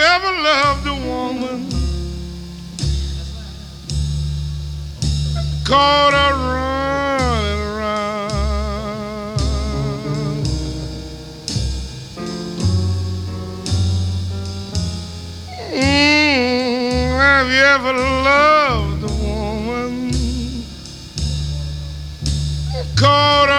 ever loved a woman caught her running around? Have you ever loved a woman caught